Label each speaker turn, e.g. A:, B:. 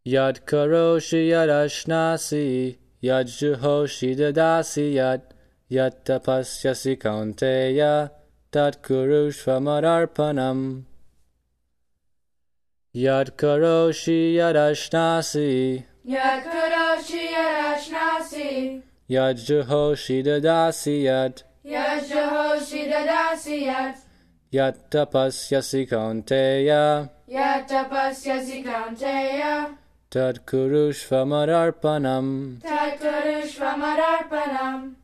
A: Yad karoshi yad ashnasi, yad juhoshi dadasi yad tapasyasi kaunteya, tat kurushvamadarpanam. Yad karoshi yad ashnasi,
B: Yad karoshi yad ashnasi,
A: yad juhoshi dadasi yad
B: Yajahoshi dadasiyat,
A: yad tapasyasi kaunteya,
B: Yatapasyasi kaunteya,
A: tat kurushvamadarpanam.
B: Tatkarushvamadarpanam.